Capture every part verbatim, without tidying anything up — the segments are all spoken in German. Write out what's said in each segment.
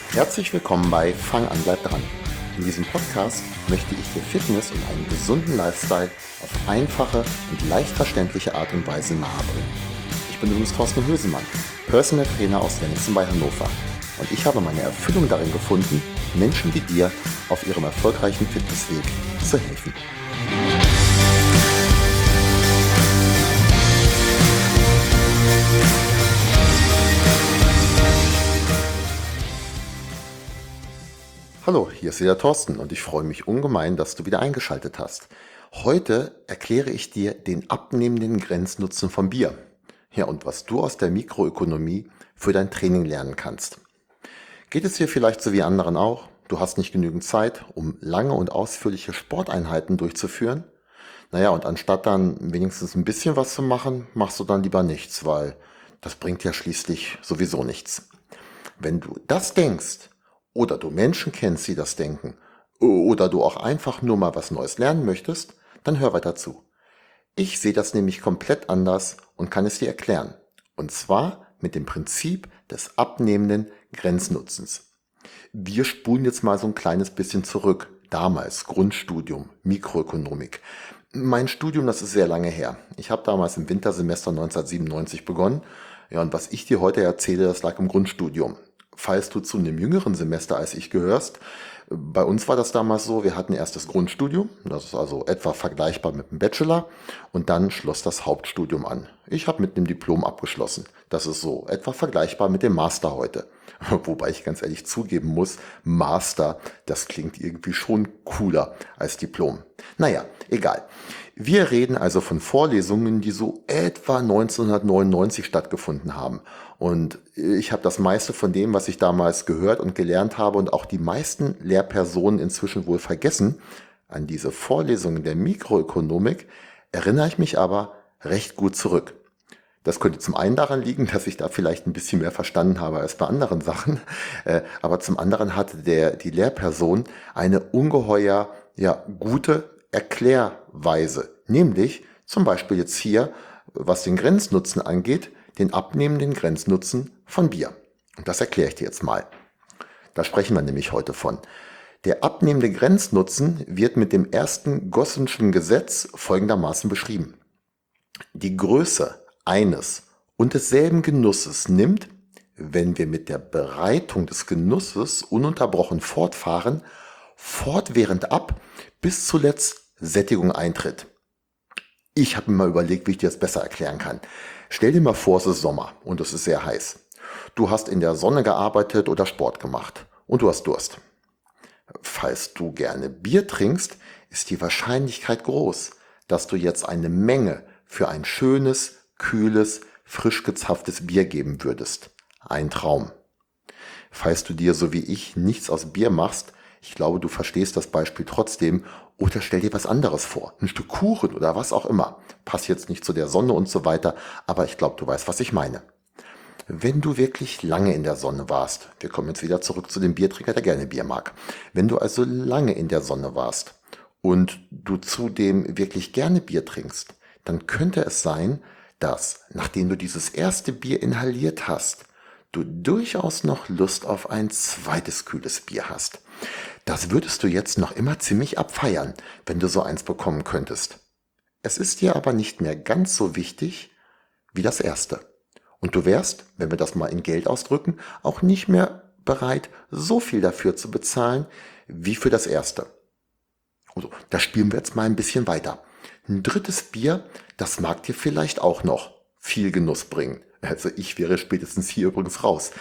Herzlich willkommen bei Fang an, bleib dran. In diesem Podcast möchte ich dir Fitness und einen gesunden Lifestyle auf einfache und leicht verständliche Art und Weise nahebringen. Ich bin übrigens Thorsten Hösemann, Personal Trainer aus Wenningsen bei Hannover. Und ich habe meine Erfüllung darin gefunden, Menschen wie dir auf ihrem erfolgreichen Fitnessweg zu helfen. Hallo, hier ist wieder Thorsten und ich freue mich ungemein, dass du wieder eingeschaltet hast. Heute erkläre ich dir den abnehmenden Grenznutzen von Bier. Ja, und was du aus der Mikroökonomie für dein Training lernen kannst. Geht es dir vielleicht so wie anderen auch? Du hast nicht genügend Zeit, um lange und ausführliche Sporteinheiten durchzuführen? Naja, und anstatt dann wenigstens ein bisschen was zu machen, machst du dann lieber nichts, weil das bringt ja schließlich sowieso nichts. Wenn du das denkst, oder du Menschen kennst, die das denken, oder du auch einfach nur mal was Neues lernen möchtest, dann hör weiter zu. Ich sehe das nämlich komplett anders und kann es dir erklären. Und zwar mit dem Prinzip des abnehmenden Grenznutzens. Wir spulen jetzt mal so ein kleines bisschen zurück. Damals Grundstudium, Mikroökonomik. Mein Studium, das ist sehr lange her. Ich habe damals im Wintersemester neunzehnhundertsiebenundneunzig begonnen. Ja, und was ich dir heute erzähle, das lag im Grundstudium. Falls du zu einem jüngeren Semester als ich gehörst, bei uns war das damals so, wir hatten erst das Grundstudium, das ist also etwa vergleichbar mit dem Bachelor, und dann schloss das Hauptstudium an. Ich habe mit einem Diplom abgeschlossen. Das ist so etwa vergleichbar mit dem Master heute. Wobei ich ganz ehrlich zugeben muss, Master, das klingt irgendwie schon cooler als Diplom. Naja, egal. Wir reden also von Vorlesungen, die so etwa neunzehnhundertneunundneunzig stattgefunden haben. Und ich habe das meiste von dem, was ich damals gehört und gelernt habe und auch die meisten Lehrpersonen inzwischen wohl vergessen. An diese Vorlesungen der Mikroökonomik erinnere ich mich aber recht gut zurück. Das könnte zum einen daran liegen, dass ich da vielleicht ein bisschen mehr verstanden habe als bei anderen Sachen. Äh, aber zum anderen hatte der, die Lehrperson eine ungeheuer ja, gute Erklärweise. Nämlich zum Beispiel jetzt hier, was den Grenznutzen angeht, den abnehmenden Grenznutzen von Bier. Und das erkläre ich dir jetzt mal. Da sprechen wir nämlich heute von. Der abnehmende Grenznutzen wird mit dem ersten Gossenschen Gesetz folgendermaßen beschrieben. Die Größe eines und desselben Genusses nimmt, wenn wir mit der Bereitung des Genusses ununterbrochen fortfahren, fortwährend ab, bis zuletzt Sättigung eintritt. Ich habe mir mal überlegt, wie ich dir das besser erklären kann. Stell dir mal vor, es ist Sommer und es ist sehr heiß. Du hast in der Sonne gearbeitet oder Sport gemacht und du hast Durst. Falls du gerne Bier trinkst, ist die Wahrscheinlichkeit groß, dass du jetzt eine Menge für ein schönes, kühles, frisch gezapftes Bier geben würdest. Ein Traum. Falls du dir so wie ich nichts aus Bier machst, ich glaube, du verstehst das Beispiel trotzdem, oder stell dir was anderes vor, ein Stück Kuchen oder was auch immer. Passt jetzt nicht zu der Sonne und so weiter, aber ich glaube, du weißt, was ich meine. Wenn du wirklich lange in der Sonne warst, wir kommen jetzt wieder zurück zu dem Biertrinker, der gerne Bier mag. Wenn du also lange in der Sonne warst und du zudem wirklich gerne Bier trinkst, dann könnte es sein, dass, nachdem du dieses erste Bier inhaliert hast, du durchaus noch Lust auf ein zweites kühles Bier hast. Das würdest du jetzt noch immer ziemlich abfeiern, wenn du so eins bekommen könntest. Es ist dir aber nicht mehr ganz so wichtig wie das erste. Und du wärst, wenn wir das mal in Geld ausdrücken, auch nicht mehr bereit, so viel dafür zu bezahlen wie für das erste. Also, da spielen wir jetzt mal ein bisschen weiter. Ein drittes Bier, das mag dir vielleicht auch noch viel Genuss bringen. Also ich wäre spätestens hier übrigens raus.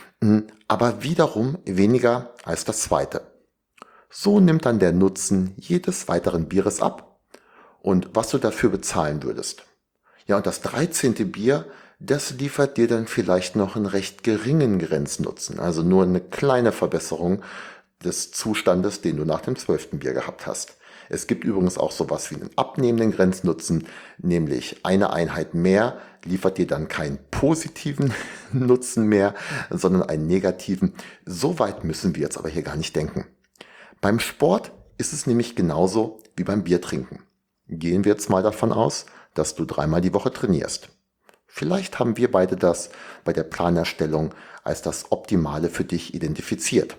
Aber wiederum weniger als das zweite. So nimmt dann der Nutzen jedes weiteren Bieres ab und was du dafür bezahlen würdest. Ja, und das dreizehnte Bier, das liefert dir dann vielleicht noch einen recht geringen Grenznutzen. Also nur eine kleine Verbesserung des Zustandes, den du nach dem zwölften Bier gehabt hast. Es gibt übrigens auch sowas wie einen abnehmenden Grenznutzen, nämlich eine Einheit mehr liefert dir dann keinen positiven Nutzen mehr, sondern einen negativen. So weit müssen wir jetzt aber hier gar nicht denken. Beim Sport ist es nämlich genauso wie beim Biertrinken. Gehen wir jetzt mal davon aus, dass du dreimal die Woche trainierst. Vielleicht haben wir beide das bei der Planerstellung als das Optimale für dich identifiziert.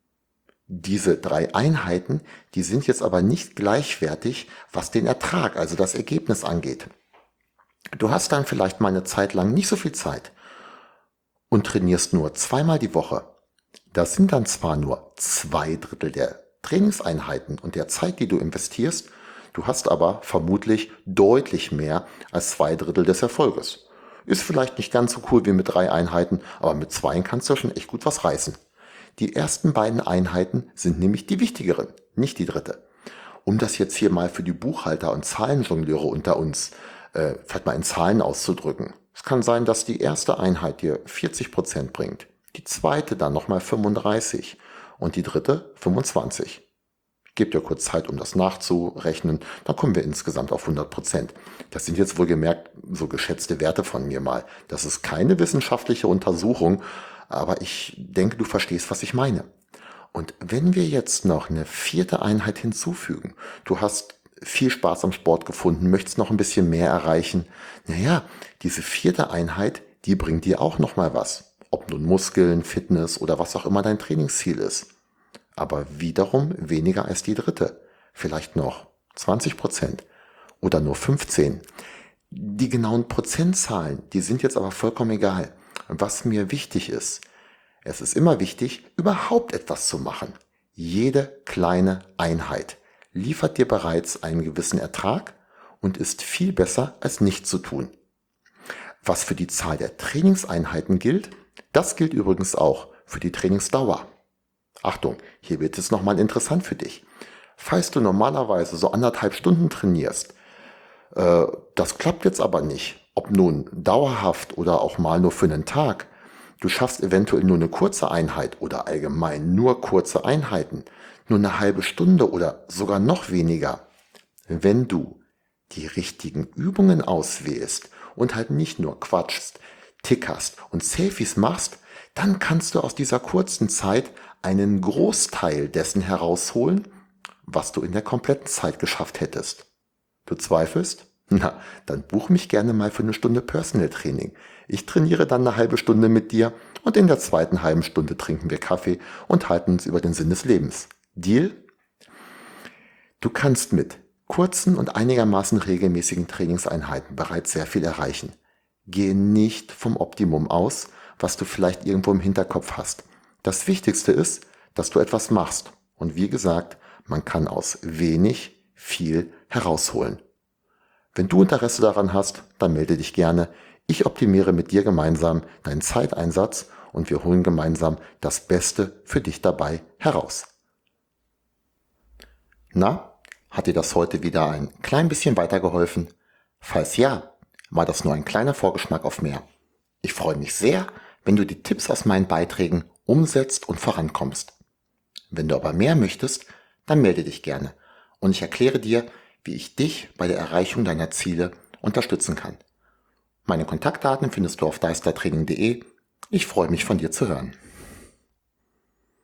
Diese drei Einheiten, die sind jetzt aber nicht gleichwertig, was den Ertrag, also das Ergebnis angeht. Du hast dann vielleicht mal eine Zeit lang nicht so viel Zeit und trainierst nur zweimal die Woche. Das sind dann zwar nur zwei Drittel der Trainingseinheiten und der Zeit, die du investierst, du hast aber vermutlich deutlich mehr als zwei Drittel des Erfolges. Ist vielleicht nicht ganz so cool wie mit drei Einheiten, aber mit zweien kannst du schon echt gut was reißen. Die ersten beiden Einheiten sind nämlich die wichtigeren, nicht die dritte. Um das jetzt hier mal für die Buchhalter und Zahlenjongleure unter uns äh, vielleicht mal in Zahlen auszudrücken. Es kann sein, dass die erste Einheit dir vierzig Prozent bringt, die zweite dann nochmal fünfunddreißig und die dritte fünfundzwanzig. Ich gebe dir kurz Zeit, um das nachzurechnen, dann kommen wir insgesamt auf hundert Prozent. Das sind jetzt wohlgemerkt so geschätzte Werte von mir mal. Das ist keine wissenschaftliche Untersuchung, aber ich denke, du verstehst, was ich meine. Und wenn wir jetzt noch eine vierte Einheit hinzufügen, du hast viel Spaß am Sport gefunden, möchtest noch ein bisschen mehr erreichen, naja, diese vierte Einheit, die bringt dir auch nochmal was. Ob nun Muskeln, Fitness oder was auch immer dein Trainingsziel ist. Aber wiederum weniger als die dritte. Vielleicht noch zwanzig Prozent oder nur fünfzehn. Die genauen Prozentzahlen, die sind jetzt aber vollkommen egal. Was mir wichtig ist, es ist immer wichtig, überhaupt etwas zu machen. Jede kleine Einheit liefert dir bereits einen gewissen Ertrag und ist viel besser als nichts zu tun. Was für die Zahl der Trainingseinheiten gilt, das gilt übrigens auch für die Trainingsdauer. Achtung, hier wird es nochmal interessant für dich. Falls du normalerweise so anderthalb Stunden trainierst, äh, das klappt jetzt aber nicht, ob nun dauerhaft oder auch mal nur für einen Tag, du schaffst eventuell nur eine kurze Einheit oder allgemein nur kurze Einheiten, nur eine halbe Stunde oder sogar noch weniger. Wenn du die richtigen Übungen auswählst und halt nicht nur quatschst, tickerst und Selfies machst, dann kannst du aus dieser kurzen Zeit einen Großteil dessen herausholen, was du in der kompletten Zeit geschafft hättest. Du zweifelst? Na, dann buch mich gerne mal für eine Stunde Personal Training. Ich trainiere dann eine halbe Stunde mit dir und in der zweiten halben Stunde trinken wir Kaffee und halten uns über den Sinn des Lebens. Deal? Du kannst mit kurzen und einigermaßen regelmäßigen Trainingseinheiten bereits sehr viel erreichen. Gehe nicht vom Optimum aus, was du vielleicht irgendwo im Hinterkopf hast. Das Wichtigste ist, dass du etwas machst. Und wie gesagt, man kann aus wenig viel herausholen. Wenn du Interesse daran hast, dann melde dich gerne. Ich optimiere mit dir gemeinsam deinen Zeiteinsatz und wir holen gemeinsam das Beste für dich dabei heraus. Na, hat dir das heute wieder ein klein bisschen weitergeholfen? Falls ja, war das nur ein kleiner Vorgeschmack auf mehr. Ich freue mich sehr, wenn du die Tipps aus meinen Beiträgen umsetzt und vorankommst. Wenn du aber mehr möchtest, dann melde dich gerne und ich erkläre dir, wie ich dich bei der Erreichung deiner Ziele unterstützen kann. Meine Kontaktdaten findest du auf deistertraining punkt de. Ich freue mich, von dir zu hören.